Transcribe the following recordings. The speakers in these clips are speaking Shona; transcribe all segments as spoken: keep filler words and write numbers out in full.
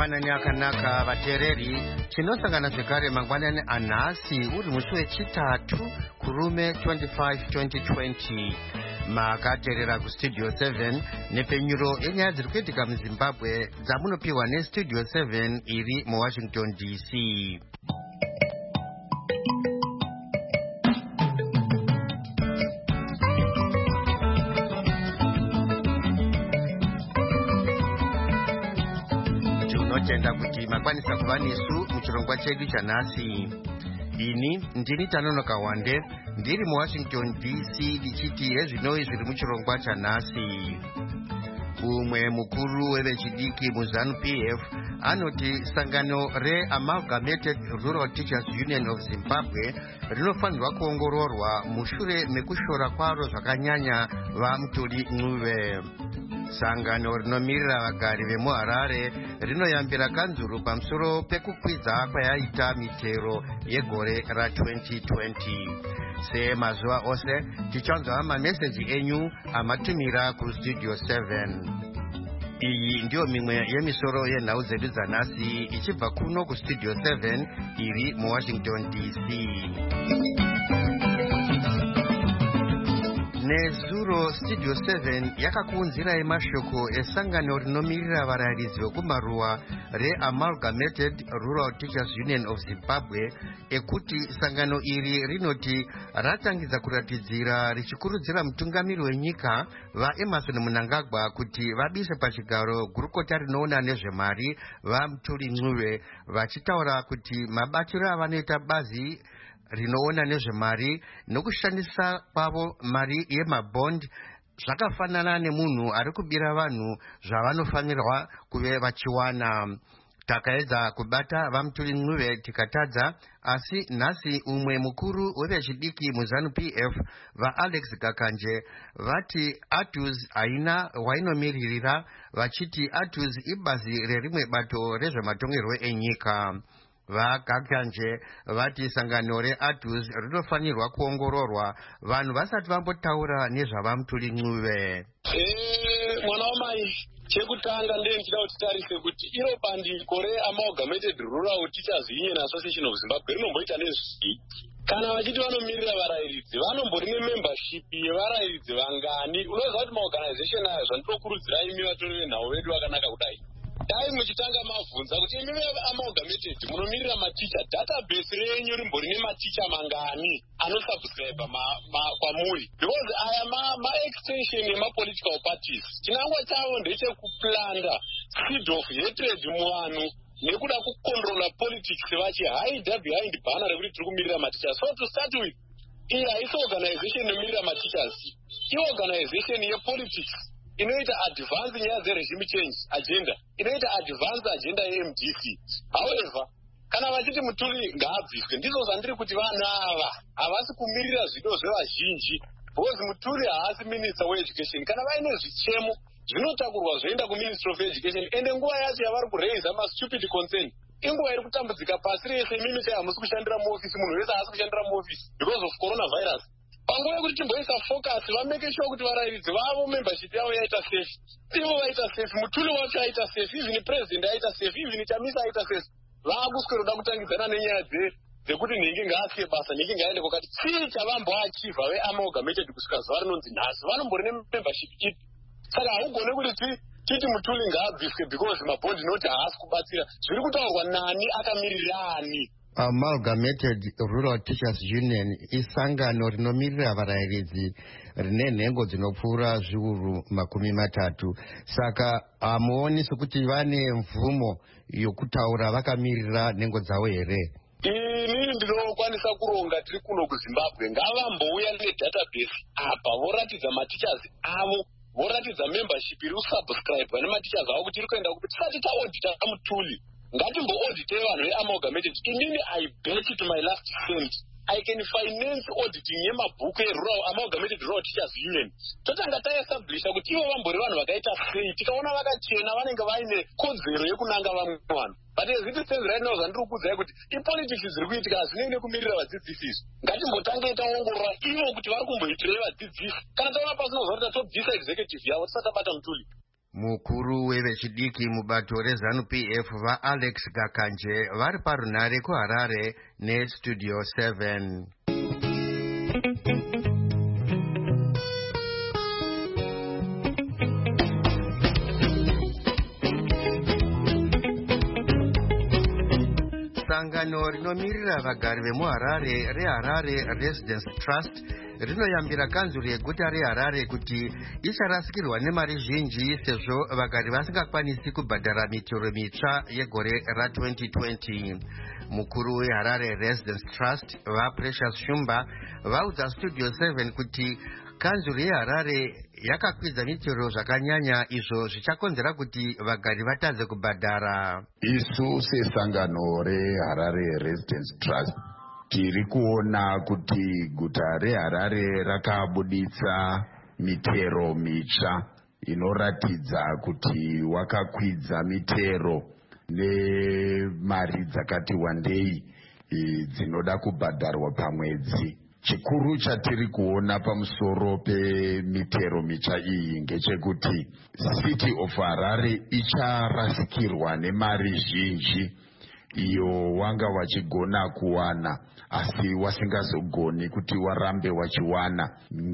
mangwanani akanaka vateereri, tinosangana zvekare mangwanani anhasi uri musi wechitatu kurume twenty-five twenty twenty. Makateerera kustudio seven nepfenyuro yenyaya dziri kuitika muzimbabwe dzamunopiwa nestudio seven iri muwashington D C. Tinotenda kuti makwanisa kuva nesu muchirongwa chedu chanhasi. Ini ndini Tanonoka Wande, ndiri muwashington D C ndichiti hezvinoi zviri muchirongwa chanhasi. Umwe mukuru wevechidiki muZANU P F anoti sangano reAmalgamated Rural Teachers Union of Zimbabwe rinofanirwa kuongororwa mushure mekushora kwaro zvakanyanya vaMutuli Ncube. Sangano rinomirira vagari vemuHarare rinoyambira kanzuru pamusoro pekukwidza kwayaita mitero yegore ra twenty twenty. Semazuva ose tichanzwa mameseji enyu amatumira kustudio seven. Iyi ndiyo mimwe yemisoro yenhau dzedu dzanhasi ichibva kuno kustudio seven iri muwashington D C. Nezuro studio seven yakakuunzirai mashoko esangano rinomirira varairidzi vekumaruwa reAmalgamated Rural Teachers Union of Zimbabwe ekuti sangano iri rinoti ratangidza kuratidzira richikurudzira mutungamiri wenyika vaEmmerson Mnangagwa kuti vabise pachigaro gurukota rinoona nezvemari vaMutuli Ncube, vachitaura kuti mabatiro avanoita bazi rinoona nezvemari nokushandisa kwavo mari yemabond zvakafanana nemunhu ari kubira vanhu zvavanofanirwa kuve vachiwana. Takaedza kubata vaMutuli Ncube tikatadza, asi nhasi umwe mukuru wevechidiki muZANU P F vaAlex Gakanje vati A T U S haina wainomiririra, vachiti A T U S ibazi rerimwe bato rezvematongerwo enyika. VaGakanje vati sangano reA T U S rinofanirwa kuongororwa vanhu vasati vambotaura nezvavaMutuli Ncube. Eh, mwana wamai, chekutanga ndechida kuti tarise kuti iro bandiko reAmalgamated Rural Teachers Union Association of Zimbabwe rinomboita nezvii. Kana vachiti vanomirira varairidzi, vanombori nemembership yevarairidzi vangani. Unoziva kuti maorganization aya zvandinokurudzirai imi vatori venhau vedu vakanaka kudai. Dai muchitanga mavhunza kuti imi veAmalgamated munomirira maticha, database renyu rimbori nematicha mangani anosubscribe ma, ma, kwamuri. Because aya ma, ma extension yemapolitical parties. Chinangwa chavo ndechekuplanda seed of hatred muvanhu nekuda kucontrola politics vachihide behind banner rekuti tiri kumirira maticha. So to start with, iyi haisi organization inomirira matichas, iorganization yepolitics inoita advance nyaya dzeregime change agenda, inoita advance agenda yeM D C. However, kana vachiti Mutuli ngaabviswe, ndizvo zvandiri kuti vana ava havasi kumirira zvido zvevazhinji, because Mutuli haasi minister weeducation. Kana vaine zvichemo zvinotakurwa zvoenda kuministry of education, ende nguva yacho yavari kuraise mastupid concern inguva iri kutambudzika pasi rese. Imimi chai hamusi kushandira muofisi, munhu wese haasi kushandira muofisi because of coronavirus. Panguva yekuti timboisa focus vameke sure kuti varairidzi vavo membership yavo yaita safe, ivo vaita safe, Mutuli wacho aita safe, even president aita safe, even Chamisa aita safe. Vaakuswera kutangidzana nenyaya dzekuti nhingi ngaasiye basa, nhingi ngaende kwakati. Chii chavamboachievha veAmalgamated kusvika zuva rinonzi nhasi? Vanombori nemembership ipi? Saka haugone kuti titi Mutuli ngaabviswe because mabhondi noti haasi kubatsira. Zviri kutaurwa nani akamirirani? Amalgamated Rural Teachers Union isangano rinomirira varairidzi rine nhengo dzinopfuura zviuru makumi matatu. Saka hamuoni sokuti vane mvumo yokutaura vakamirira nhengo dzavo here? Ini ndinokwanisa kuronga tiri kuno kuZimbabwe. Ngavambouya nedatabase apa voratidza matichers avo, voratidza membership iri kusubscribe nematichers avo kuti iri kuenda kuti tisati taodita Mutuli. Ngatimbo-audite vanhu veAmalgamated. Inini I bet to my last cent I can finance auditing yemabhuku erural Amalgamated Rural Teachers Union. Totanga taestablisha kuti ivo vambori vanhu vakaita sei, tikaona vakachena vanenge vaine kodzero yekunanga vamwe vanhu. But as it stands right now, zvandiri kukuudzai kuti ipolitics zviri kuitika hazvinei nekumirira vadzidzisi izvi. Ngatimbotange taongorora ivo kuti vari kumboitirei vadzidzisi. Kana taona pasina zvakuti tobvisa executive yavo tisati tabata Mutuli. Mukuru wevechidiki mubato rezanu P F va Alex Gakanje vari parunare kuHarare neStudio seven. Sangano rinomirira vagari vemuHarare reHarare Residence Trust rinoyambira kanzuru yeguta reHarare kuti icharasikirwa nemari zhinji sezvo vagari vasingakwanisi kubhadhara mitoro mitsva yegore ra twenty twenty. Mukuru weHarare Residence Trust vaPrecious Shumba vaudza Studio seven kuti kanzuru yeHarare yakakwidza mitoro zvakanyanya izvo zvichakonzera kuti vagari vatadze kubhadhara. Isu sesangano reHarare Residence Trust tiri kuona kuti guta reHarare rakabuditsa mitero mitsva inoratidza kuti wakakwidza mitero nemari dzakati wandei dzinoda kubhadharwa pamwedzi. Chikuru chatiri kuona pamusoro pemitero mitsva iyi ngechekuti City of Harare icharasikirwa nemari zhinji iyo wanga wachigona kuwana asi wasingazogoni kuti warambe wachiwana,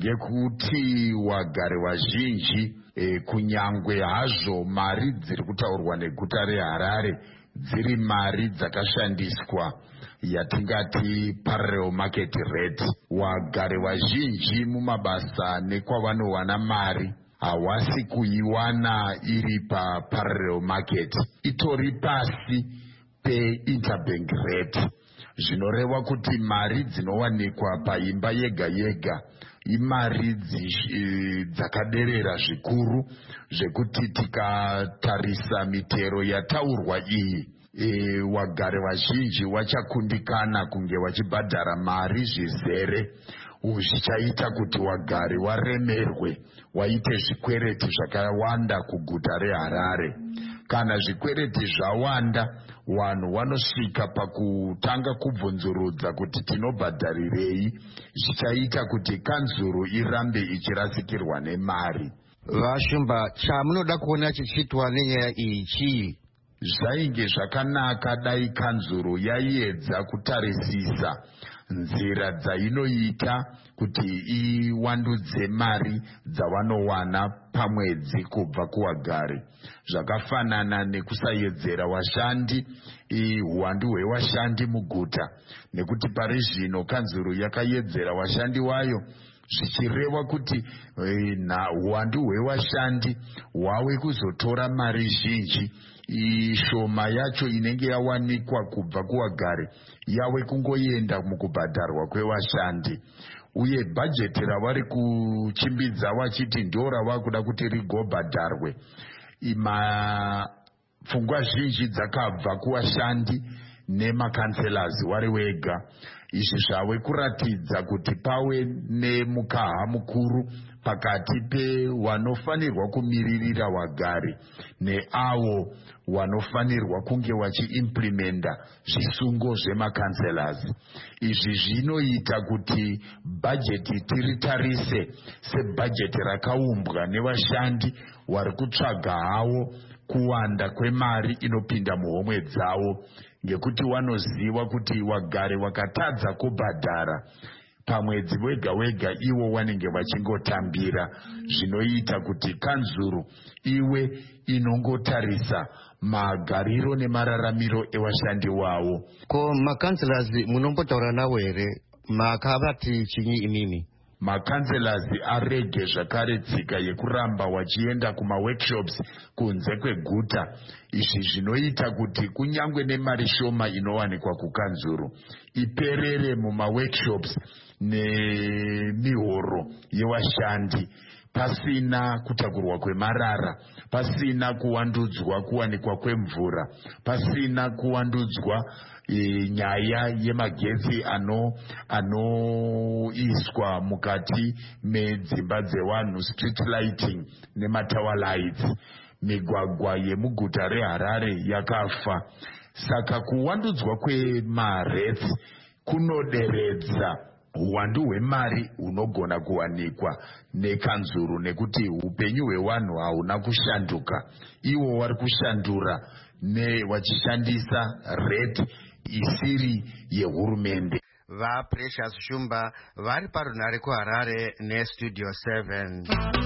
ngekuti wagari wazhinji e, kunyangwe hazvo mari dziri kutaurwa neguta reHarare dziri mari dzakashandiswa yatingati parallel market rate. Wagari wazhinji mumabasa nekwavanowana mari hawasi kuiwana iri pa parallel market, itori pasi pe interbank rate. Zvinoreva kuti mari dzinowanikwa paimba yega yega imari dzakaderera zvikuru zvekuti tikatarisa mitero yataurwa iyi e, wagari vazhinji wachakundikana kunge wachibhadhara mari zvizere, zvichaita kuti wagari waremerwe waite zvikwereti zvakawanda kuguta reHarare. Kana zvikwereti zvawanda, vanhu vanosvika pakutanga kubvunzurudza kuti tinobhadharirei, zvichaita kuti kanzuru irambe ichirasikirwa nemari. Vashumba, chamunoda kuona chichitwa nenyaya iyi chii? Zvainge zvakanaka dai kanzuru yaiedza kutarisisa nzira dzainoita kuti iwandudze mari dzavanowana pamwedzi kubva kuwagari, zvakafanana nekusaedzera washandi, uwandu hwewashandi muguta, nekuti pari zvino kanzuru yakaedzera washandi wayo zvichireva kuti uwandu hwewashandi hwave kuzotora mari zhinji, ishoma yacho inenge yawanikwa kubva kuwagari yave kungoenda mukubhadharwa kwewashandi. Uye bhajeti ravari kuchimbidza vachiti ndo rava kuda kuti rigobhadharwe, ima pfungwa zhinji dzakabva kuwashandi nemakanselas wari wega. Izvi zvave kuratidza kuti pave nemukaha mukuru pakati pe wanofanirwa kumiririra wagari neavo wanofanirwa kunge wachiimplementa zvisungo zvemakanselas. Izvi zvinoita kuti bhajeti tiritarise sebhajeti rakaumbwa nevashandi vari kutsvaga havo kuwanda kwemari inopinda muhomwe dzavo, ngekuti wanoziva kuti wagari wakatadza kubhadhara pamwedzi wega wega iwo wanenge vachingotambira, zvinoita kuti kanzuru iwe inongotarisa magariro nemararamiro ewashandi wavo. Ko makanselas munombotaura navo here? Makavati chinyi imimi? Makanselas arege zvakare tsika yekuramba wachienda kumaworkshops kunze kweguta. Izvi zvinoita kuti kunyangwe nemari shoma inowanikwa kukanzuru iperere mumaworkshops nemihoro yewashandi, pasina kutakurwa kwemarara, pasina kuwandudzwa kuwanikwa kwemvura, pasina kuwandudzwa e, nyaya yemagetsi ano anoiswa mukati medzimba dzevanhu, street lighting nematower lights. Migwagwa yemuguta reHarare yakafa, saka kuwandudzwa kwemaretsi kunoderedza uwandu hwemari hunogona kuwanikwa nekanzuru, nekuti upenyu hwevanhu hauna kushanduka. Ivo vari kushandura vachishandisa rate isiri yehurumende. VaPrecious Shumba vari parunare kuHarare neStudio seven.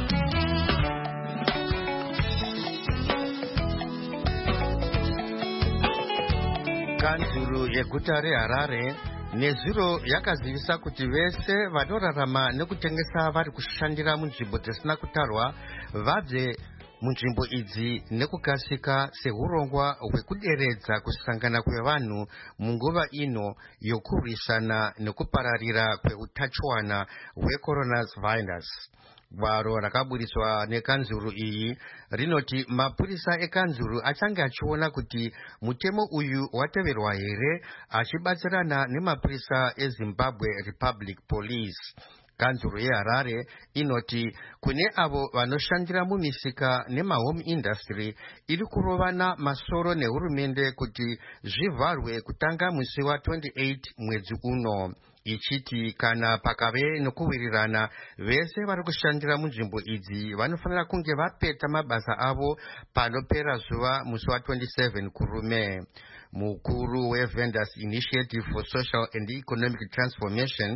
Kanzuru yeguta reHarare nezuro yakazivisa kuti vese vanorarama nekutengesa vari kushandira munzvimbo dzisina kutarwa vabve munzvimbo idzi nekukasika sehurongwa hwekuderedza kusangana kwevanhu munguva ino yokurwisana nekupararira kweutachiwana hwecoronavirus. Gwaro rakaburiswa nekanzuru iyi rinoti mapurisa ekanzuru achange achiona kuti mutemo uyu wateverwa here, achibatsirana nemapurisa eZimbabwe Republic Police. Kanzuru yeHarare inoti kune avo vanoshandira mumisika nemahome industry iri kurovana masoro nehurumende kuti zvivharwe kutanga musi wa twenty-eight mwedzi uno, ichiti kana pakave nokuwirirana vese vari kushandira munzvimbo idzi vanofanira kunge vapeta mabasa avo panopera zuva musi wa twenty-seven kurume. Mukuru weVendors Initiative for Social and Economic Transformation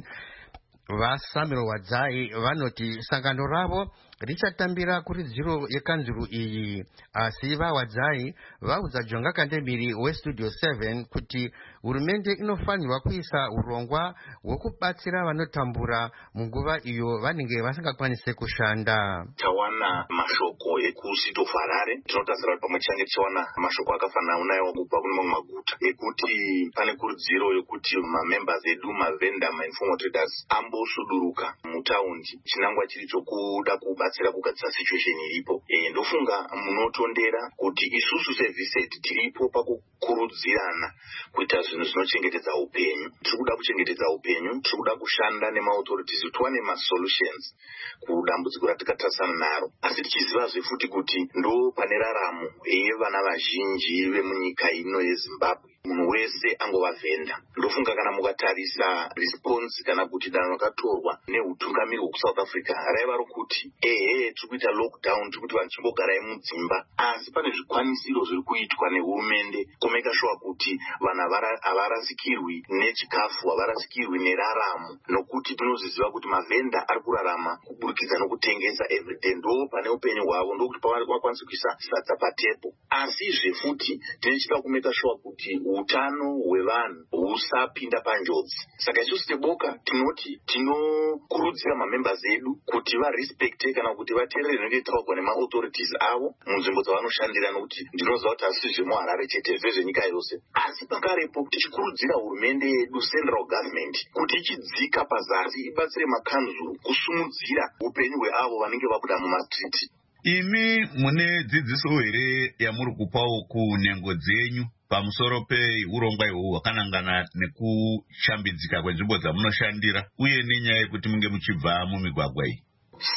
vaSamuel Wadzai vanoti sangano ravo richatambira kuridziro yekanzuru iyi, asi vaWadzai vaudza Jonga Kandemiri weStudio seven kuti hurumende inofanirwa kuisa urongwa hwekubatsira vanotambura munguva iyo vanenge vasingakwanise kushanda. Tawana mashoko ekusito Harare tinotarisira kuti pamwe change tichawana mashoko akafanana unayo kubva kune mamwe maguta ekuti pane kurudziro yokuti mamembers edu mavenda mainformal traders ambosuduruka mutaundi chinangwa chiri chokuda kubatsira kugadzira situation iripo. E, ndofunga munotondera kuti isusu seViset tiripo pakukurudzirana kuita zvinhu zvinochengetedza upenyu. Tiri kuda kuchengetedza upenyu, tiri kuda kushanda nemaauthorities kuti tiwane masolutions kudambudziko ratikatarisana naro, asi tichizivazve futi kuti ndo pane raramo yevana vazhinji vemunyika ino yeZimbabwe. Munhu wese angova vhenda. Ndofunga kana mukatarisa response kana kuti danho rakatorwa neutungamiri hweku-South Africa raiva rokuti ehe tiri kuita lockdown, tiri kuti vanhu chimbogarai mudzimba, asi pane zvikwanisiro zviri kuitwa nehurumende kumeka sure kuti vanhu havarasikirwi nechikafu, havarasikirwi neraramo, nokuti tinozviziva kuti mavhenda ari kurarama kuburikidza nokutengesa everyday. Ndo pane upenyu hwavo, ndokuti pavakwanisa kuisa sadza patepo. Asizve futi tinechida kumeka sure kuti utano hwevanhu husapinda panjodzi. Saka isusu seboka tinoti tinokurudzira mamembers edu kuti varespecte kana kuti vateerere zvinenge zvitaurwa nemaauthorities avo munzvimbo dzavanoshandira, nokuti ndinoziva kuti asi zvemuHarare chete, zvezvenyika yose. Asi pakarepo tichikurudzira hurumende yedu central government kuti ichidzika pazasi ibatsire makanzuru kusumudzira upenyu hweavo vanenge vabuda mumastriti. Imi mune dzidziso here yamuri kupawo kunhengo dzenyu pamusoro peurongwa ihwohwo hwakanangana nekushambidzika kwenzvimbo dzamunoshandira uye nenyaya yekuti munge muchibva mumigwagwa iyi?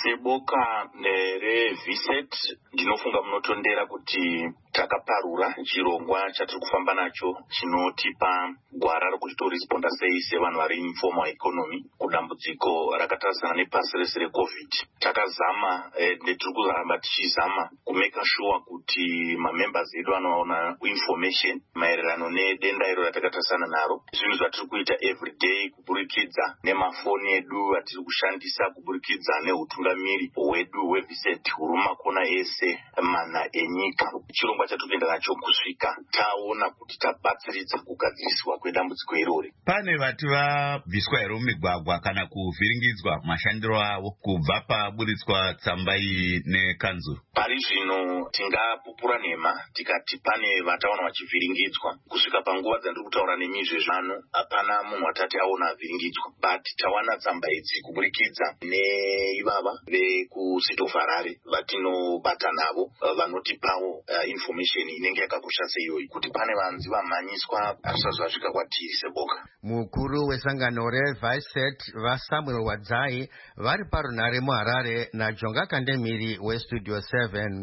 Seboka reViset ndinofunga munotondera kuti takaparura chirongwa chatiri kufamba nacho chinotipa gwara rokuti toresponda sei sevanhu vari informal economy kudambudziko rakatarisana nepasi rese reCovid. Takazama eh, netiri kuramba tichizama kumeka sure kuti mamembers edu anoona information maererano nedenda iro ratakatarisana naro, zvinhu zvatiri kuita everyday kuburikidza nemafoni edu atiri kushandisa, kuburikidza neutungamiri hwedu hweViset huri mumakona ese mana enyika. Chirongwa chatikuenda nacho kusvika taona kuti tabatsiridza kugadziriswa kwedambudziko irori. Pane vati vabviswa here mumigwagwa kana kuvhiringidzwa mashandiro avo kubva paburitswa tsamba iyi nekanzuru? Pari zvino tingapupura nhema tikati pane vataona vachivhiringidzwa. Kusvika panguva dzandiri kutaura nemi izvezvano hapana munhu watati aona avhiringidzwa, but tawana tsamba idzi kuburikidza neivava vekuSito Harare vatinobata navo vanotipawo uh, information inenge yakakosha seiyoyi kuti pane vanzi vamhanyiswa asazva zvasvika kwatiri seboka. Mukuru wesangano reViset vaSamuel Wadzai vari parunare muHarare naJonga Kandemiri weStudio seven.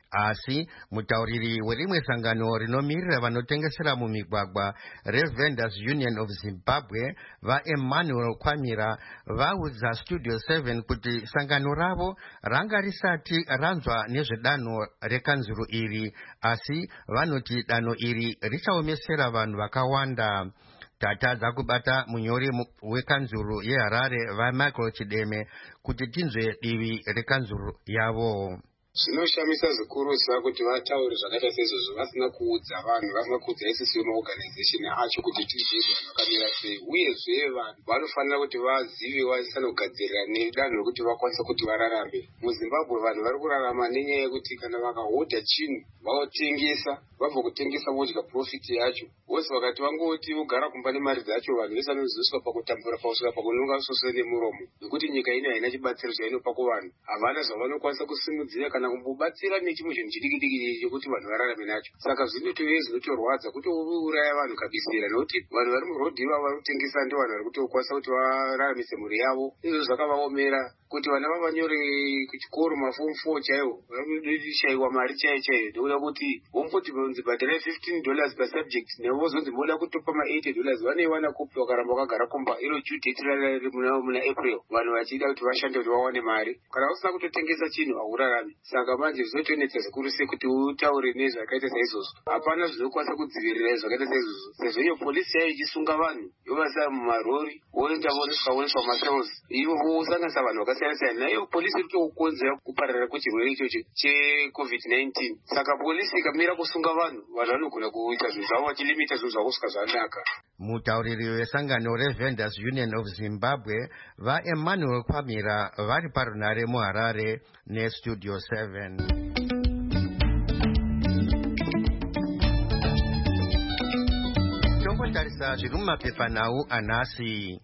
asi mutauriri werimwe sangano rinomirira vanotengesera mumigwagwa reVendors Union of Zimbabwe vaEmmanuel Kwamira vaudza Studio seven kuti sangano ravo ranga risati ranzwa nezvedanho rekanzuru iri, asi vanoti danho iri richaomesera vanhu vakawanda. Tatadza kubata munyori wekanzuru yeHarare vaMichael Chideme kuti tinzwe divi rekanzuru yavo. Zvinoshamisa zvikuru kuti vataure zvakaita saizvozvo vasina kuudza vanhu, vasina kuudza isusu maorganization acho kuti tizviye vanhu vakamira sei, uyezve vanhu vanofanira kuti vazive vaisana kugadzirira nedanho rekuti vakwanisa kuti vararame. MuZimbabwe vanhu vari kurarama nenyaya yekuti kana vakahodha chinhu vaotengesa, vabva kutengesa vodya profit yacho, vose vakati vangoti vogara kumba nemari dzacho, vanhu vese vanoziviswa pakutambura pausika pakunonga sose nemuromo, nekuti nyika ino haina chibatsiro chainopa kuvanhu, havana zvavanokwanisa kusimudzira kana kumbobatsira nechimwe chinhu chidiki-diki chekuti vanhu vararame nacho. Saka zvinotoye zvinotorwadza kuti uraya vanhu kabisira, nekuti vanhu vari murodhi ivavo varikutengesa ndo vanhu vari kutokwanisa kuti vararamise mhuri yavo. Izvo zvakavaomera kuti vana vavanyore kuchikoro mafomu four chaiwo varikudishaiwa mari chaiyo chaiyo, ndokuda kuti womboti vonzi bhadhara fifteen dollars per subject, nevo vozonzi moda kutopa ma eighty dollars, vaneiwana kopi vakaramba vakagara kumba, iro due date rari muna April, vanhu vachida kuti vashande kuti vawane mari. Kana usina kutotengesa chinhu haurarami. Saka manje zvinotonetsa zvikuru sei kuti utaure nezvakaita saizvozvo. Hapana zvinokwanisa kudzivirira zvakaita saizvozvo, sezvo iyo polisi yayo ichisunga vanhu yovasa mumarori voenda voneswa voneswa macells, ivo vosanganisa vanhu vakasiyana-siyana. Naiyo polisi iri kukonzera kupararira kwechirwere ichocho checovid nineteen. Saka polisi ikamira kusunga vanhu, vanhu vanogona kuita zvinhu zvavo vachilimita zvinhu zvavo kusvika zvanaka. Mutauriri wesangano reVendors Union of Zimbabwe vaEmmanuel Kwamira vari parunare muHarare neStudio seven. Tombotarisa zviri mumapepanhau anhasi.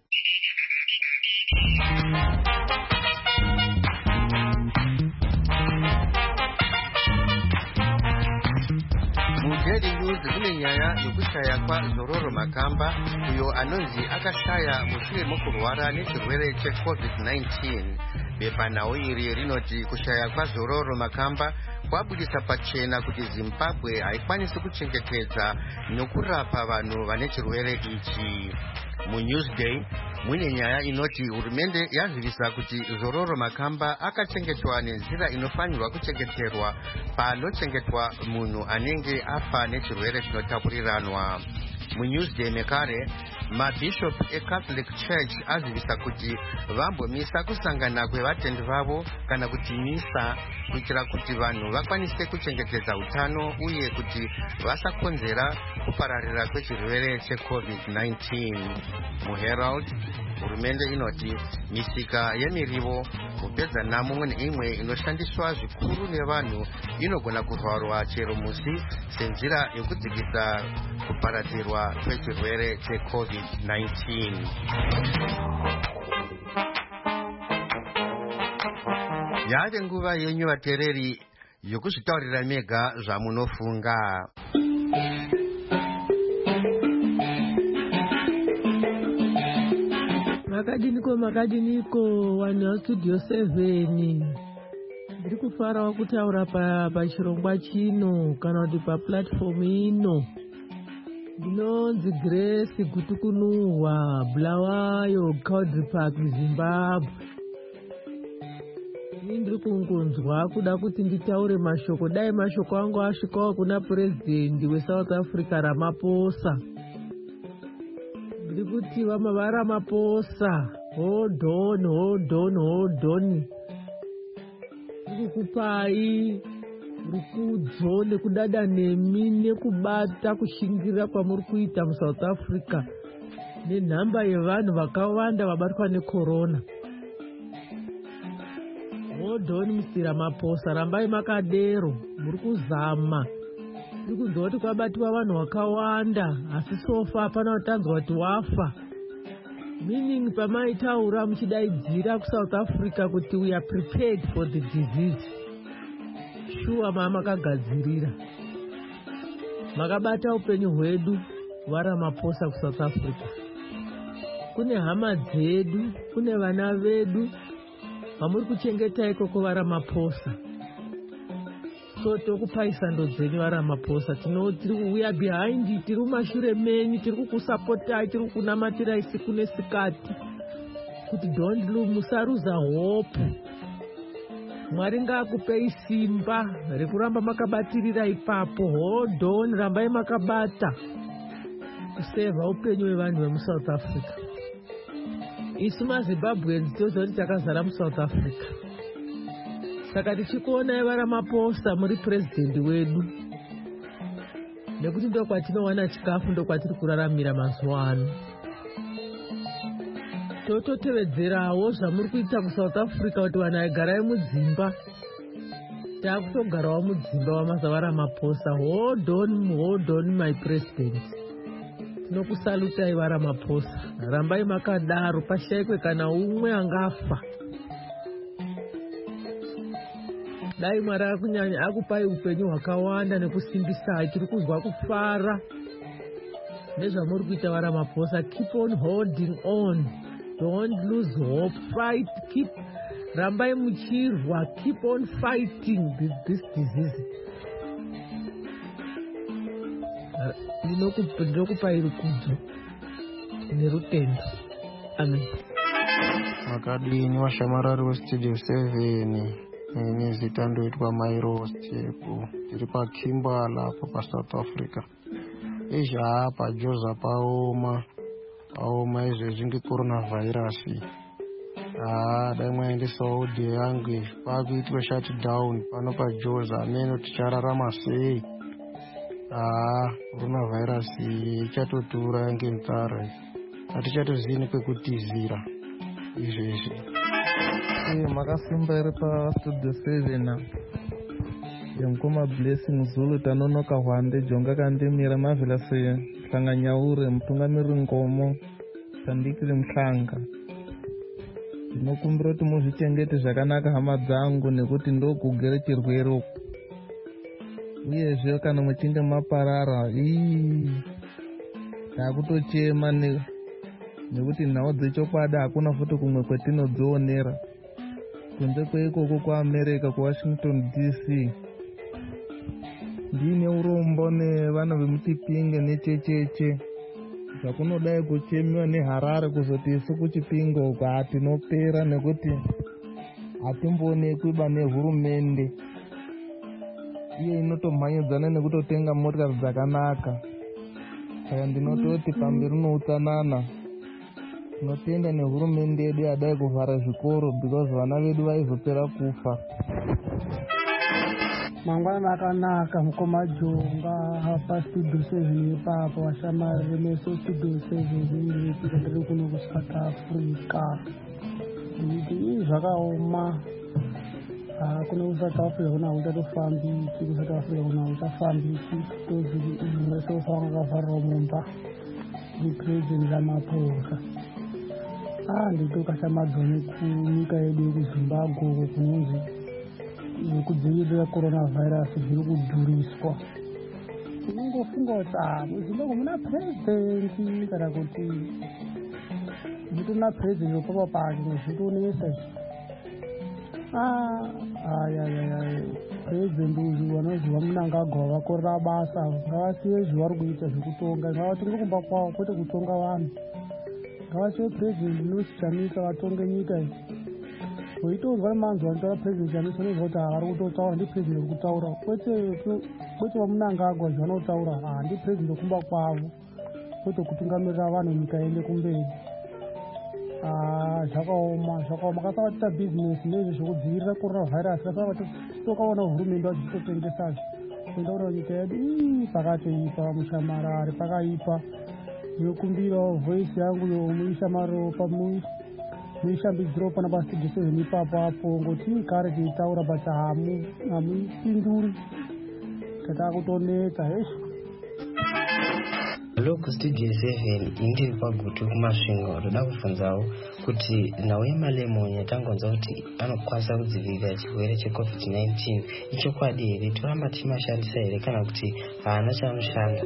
Mudaily News kune nyaya yekushaya kwaZororo Makamba, uyo anonzi akashaya mushure mokurwara nechirwere checovid nineteen. Bepanhau iri rinoti kushaya kwaZororo Makamba kwabudisa pachena kuti Zimbabwe haikwanisi kuchengetedza nokurapa vanhu vane chirwere ichi. MuNewsDay mune nyaya inoti hurumende yazivisa kuti Zororo Makamba akachengetwa nenzira inofanirwa kuchengeterwa panochengetwa munhu anenge afa nechirwere chinotapuriranwa. MuNewsDay mekare mabishop eCatholic Church azivisa kuti vambomisa kusangana kwevatendi vavo kana kuti misa kuitira kuti vanhu vakwanise kuchengetedza utano uye kuti vasakonzera kupararira kwechirwere checovid nineteen. MuHerald hurumende inoti misika yemirivo kupedza nhamo neimwe inoshandiswa zvikuru nevanhu inogona kuvharwa chero musi senzira yokudzikisa kuparadzirwa kwechirwere checovid nineteen. Yave nguva yenyu vateereri yokuzvitaurira mega zvamunofunga. Makadiniko makadiniko vanhu vaStudio seven. Ndiri kufarawo kutaura pachirongwa chino kana kuti paplatform ino. Ndinonzi Grace Gutukunuhwa, Bulawayo, Country Park, Zimbabwe. Ini ndiri kungonzwa kuda kuti nditaure mashoko, dai mashoko angu asvikawo kuna President weSouth Africa Ramaphosa. Ndiri kuti vama vaRamaphosa, hold on, hold on, hold on. Ndiri kukupai rukudzo nekudada nemi nekubata kushingira kwamuri kuita muSouth Africa nenhamba yevanhu vakawanda vabatwa necorona. Hold on, Mister Ramaphosa, rambai makadero, muri kuzama. Ndiri kunzwa kuti kwabatwa vanhu vakawanda, asi sofa hapana kutanzwa kuti wafa. Meaning pamaitaura muchidaidzira kuSouth Africa kuti we are prepared for the disease. Shuwa mamakagadzirira. Makabata upenyu hwedu vaRamaphosa kuSouth Africa. Kune hama dzedu, kune vana vedu vamuri kuchengeta ikoko vaRamaphosa. so tokupai sando dzenyu vaRamaphosa. Tiri we are behind, tiri mumashure menyu, tiri kukusapotai, tiri kukunamatirai siku nesikati kuti don't lose, musaruza hope. Mwari ngaakupei simba rekuramba makabatirira ipapo. Hold on, rambai makabata kuseva upenyu hwevanhu vemuSouth Africa. Isu maZimbabweans toziva kuti takazara muSouth Africa, saka tichikuonai vaRamaphosa muri purezidendi wedu, nekuti ndo kwatinowana chikafu, ndo kwatiri kuraramira mazuva ano. Tototevedzerawo zvamuri kuita kuSouth Africa kuti vanhu vagarai mudzimba. Takutogarawo mudzimba wamaza vaRamaphosa. Hold on, hold on my president. Tinokusalutai vaRamaphosa, rambai makadaro, pashayikwe kana umwe angafa. Dai Mwari akunyanya akupai upenyu hwakawanda nekusimbisai. Tiri kuzwa kufara nezvamuri kuita vaRamaphosa. Keep on holding on, don't lose hope, fight, keep rambai muchirwa, keep on fighting this, this disease. Ndinokupai rukudzo nerutendo. Amen. Makadini washamarari westudio seven nini zita ndoitwa Mairostepu, tiri paKimbala apo paSouth Africa. Izha apa Joza paoma paoma izvezvi ngecoronavirus. Ah, dai mwaendesawo audio yangu pakuitwa shutdown pano paJoza, ameno tichararama sei? Ah, coronavirus ichatotura ngenzara, hatichatozivi nekwekutizira izvezvi. Eh, makasimba iri pastudio seven yemukoma Blessing Zulu, tanonoka hwande jonga kandemira mavhila se Hlanganyaure, mutungamiriri Ngomo, Tandikiri Mhlanga. Ndinokumbira kuti muzvichengete zvakanaka hama dzangu, nekuti ndokugere chirwere uku. Uyezve kana muchinge maparara, ii takutochema ne nekuti nhau dzechokwadi hakuna futi kumwe kwetinodzionera kunze kweikoko kuAmerica, kuWashington D C. Ndine urombo nevana vemuChipinge nechecheche zvakunodai kuchemiwa neHarare, kuzoti isu kuChipinge uko hatinopera nekuti hatimboonekwiba nehurumende. Iye inotomhanyidzana nekutotenga motikari dzakanaka. Saka ndinototi pamberi noutsanana tinotenda nehurumende yedu yadai kuvhara zvikoro because vana vedu vaizopera kufa. Mangwana makanaka mukoma Jonga pastudio seven ipapo washamarire meso studio seven tikandiri kuno kuSouth Africa. Nditi zvakaoma. Ah, kuno kuSouth Africa kuna uchatofambiki, kuSouth Africa kuna uchafambiki, tozi resofanga kavharwa mumba mupresident Ramaphosa. Ah, nditokashamadzwa kunyika yedu yekuZimbabwe uko kunonzi zvekudzivirira coronavirus zviri kudhuriswa. Tinongofunga kuti ah, muZimbabwe muna president kana kuti mutina president wepapa pake nezvitonesa izvi. Ah, ayayaya, president uyu vanoziva Mnangagwa vakorera basa, ngavasiye zvavari kuita zvekutonga, ngavatonge kumba kwavo kwete kutonga vanhu. Ngavasiye president unosichamisa vatonge nyika iyi. Weitonzwa nemanzwa anotaura president chamisa unoziva kuti havari kutotaura ndipresident uri kutaura, kwete vaMnangagwa zvanotaura, ah, ndipresident wekumba kwavo kwete kutungamirira vanhu nyika iende kumberi. Ah, zvakaoma zvakaoma. Kasava tiita bhizinesi nezve zvekudzivirira coronavirus, kasava tokaona hurumende vachitotengesa kuenda kuti nyika yedu ii pakatoipa, mushamarari pakaipa. Ndinokumbirawo voice yangu yomuishamariro muishambidziro pana pastudio seven ipapo apo, ngoti kare tiitaura basa hamupinduri, tatakutonetsa hesha. Hello kustudio seven, indiri pagutu kumasvingo. Ndoda kubvunzawo kuti nhau yeMalemon yatangonzwa kuti anokwanisa kudzivirira chirwere checovid nineteen ichokwadi here? Toramba tichimashandisa here kana kuti haana chaanoshanda?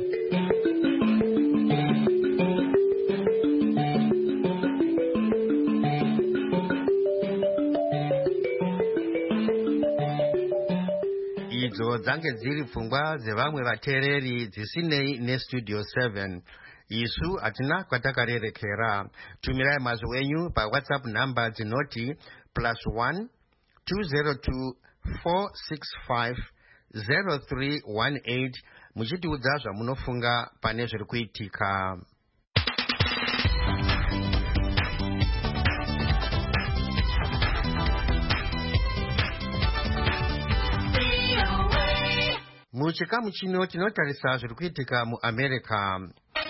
idzo dzange dziri pfungwa dzevamwe vateereri dzisinei nestudio seven. Isu hatina kwatakarerekera. Tumirai mazwi enyu pawhatsapp namba dzinoti plus one two zero two four six five zero three one eight muchitiudza zvamunofunga pane zviri kuitika. Muchikamu chino tinotarisa zviri kuitika muAmerica.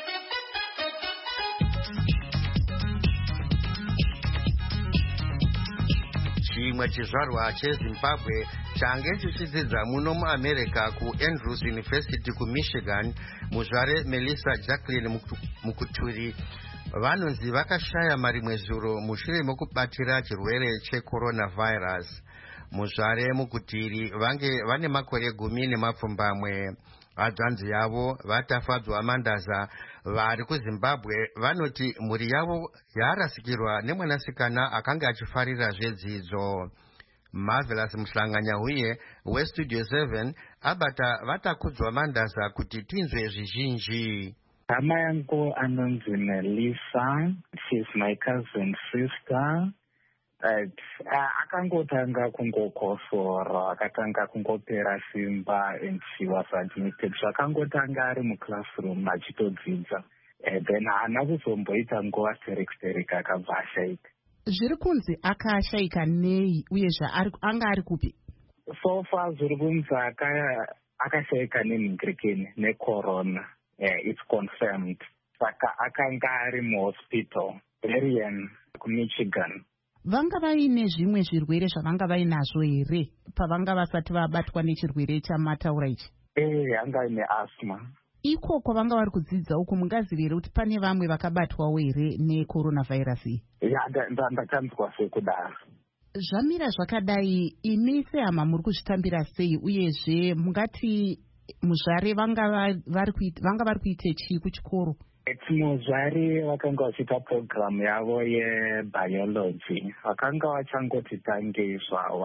Chimwe chizvarwa cheZimbabwe change chichidzidza muno muAmerica kuAndrews University kuMichigan, muzvare Melissa Jacqueline Mukuturi vanonzi vakashaya marimwe zuro mushure mokubatira chirwere checoronavirus. Muzvare Mukutiri vange vane makore gumi nemapfumbamwe. Hadzanzi yavo vatafadzwa mandaza vari kuZimbabwe vanoti mhuri yavo yarasikirwa nemwanasikana akanga achifarira zvedzidzo. Marvelous Muhlanganyahuye weStudio seven abata vatakudzwa mandaza kuti tinzwe zvizhinji. Hama yangu anonzi Melissa, she's my cousin sister. Right. Uh, akangotanga kungokosora, akatanga kungopera simba, and she was admitted. Zvakangotanga ari muclassroom achitodzidza. Uh, then haana kuzomboita nguva sterek-sterek akabva ashaika. Zviri kunzi akashaika nei uyezve anga ari kupi? So far zviri kunzi akashaika nemhingirikini necorona. Uh, it's confirmed. Saka akanga ari muhospital, Berrien, kuMichigan. Vanga vaine zvimwe zvirwere zvavanga vainazvo here pavanga vasati vabatwa nechirwere chamataura ichi? Eh, anga ine asthma. Ikoko vanga vari kudzidza uku mungazivi here kuti pane vamwe vakabatwawo here necoronavirus iyi? Ya, ndakanzwa sekudaro. Zvamira zvakadai, imi sehama muri kuzvitambira sei uyezve mungati muzvare vanga vari kuite chii kuchikoro? Muzvari vakanga vachiita programu yavo yebiology. Vakanga vachangoti zvavo.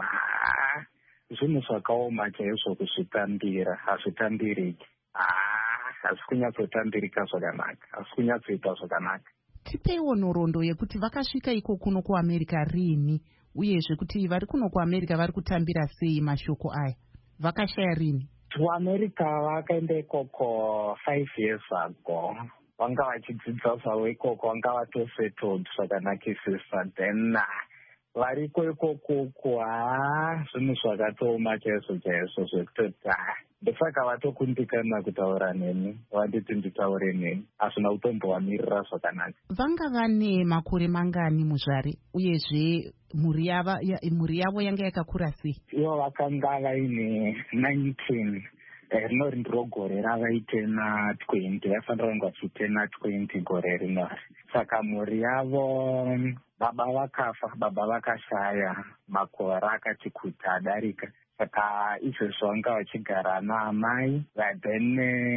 Zvinhu zvakaoma chaizvo kuzvitambira, hazvitambiriki. Hazvi kunyatsotambirika zvakanaka, hazvi kunyatsoita zvakanaka. Tipeiwo nhoroondo yekuti vakasvika iko kuno kuAmerica rini, uyezve kuti vari kuno kuAmerica vari kutambira sei mashoko aya. Vakashaya rini? kuAmerica vakaenda ikoko five years ago. Vanga vachidzidza zvavo ikoko, vanga vatosettled zvakanakisisa. Then variko ikoko haa zvinhu zvakatooma chaizvo chaizvo zvekutoti haa ndosaka vatokundikana kutaura neni, vanditi nditaure neni, hazvina kutombovamirira zvakanaka. Vanga vane makore mangani muzvare uyezve mhuri yavo yanga yakakura sei? Ivo vakanga vaine nineteen. Rinori ndiro gore ravaitena twenty, vafanira vanga vachitena twenty gore rinori. Saka mhuri yavo, baba vakafa, baba vakashaya, makore akati kuti adarika. Saka izvezvo vanga vachigara naamai, then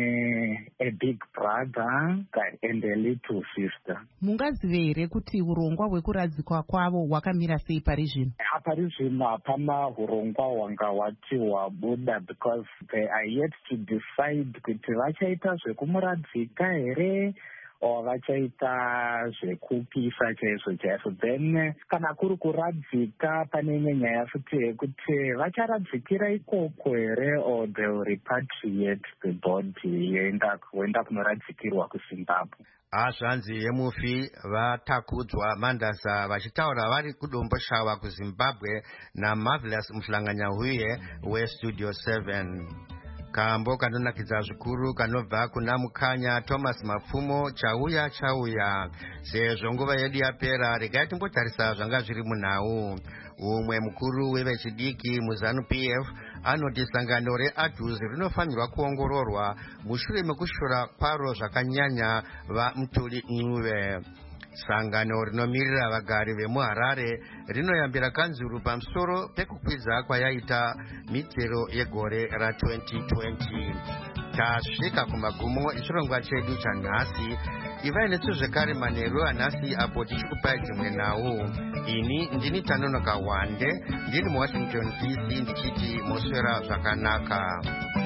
a big brother and a little sister. Mungazive here kuti urongwa hwekuradzikwa kwavo hwakamira sei pari zvino? Pari zvino hapana urongwa hwanga hwati hwabuda, because they are yet to decide kuti vachaita zvekumuradzika here o vachaita zvekupisa chaizvo chaizvo. Then kana kuri kuradzika pane imwe nyaya futi yekuti vacharadzikira ikoko here o they will repatriate the body yoenda kunoradzikirwa kuZimbabwe. Hazvanzi yemufi vatakudzwa mandaza vachitaura vari kudomboshava kuZimbabwe naMarvelous Muhlanganyahuye weStudio seven. Kambo kanonakidza zvikuru kanobva kuna Mukanya Thomas Mapfumo chauya chauya. Sezvo nguva yedu yapera, regai timbotarisa zvanga zviri munhau. Umwe mukuru wevechidiki muZanu P F anoti sangano reADUS rinofanirwa kuongororwa mushure mekushora kwaro zvakanyanya vaMutuli Ncube. Sangano rinomirira vagari vemuHarare rinoyambira kanzuru pamusoro pekukwidza kwayaita mitero yegore ra twenty twenty. Tasvika kumagumo echirongwa chedu chanhasi. ivainetso zvekare manheru anhasi apo tichikupai dzimwe nhau. Ini ndini Tanonoka Wande ndiri muWashington D C ndichiti moswera zvakanaka.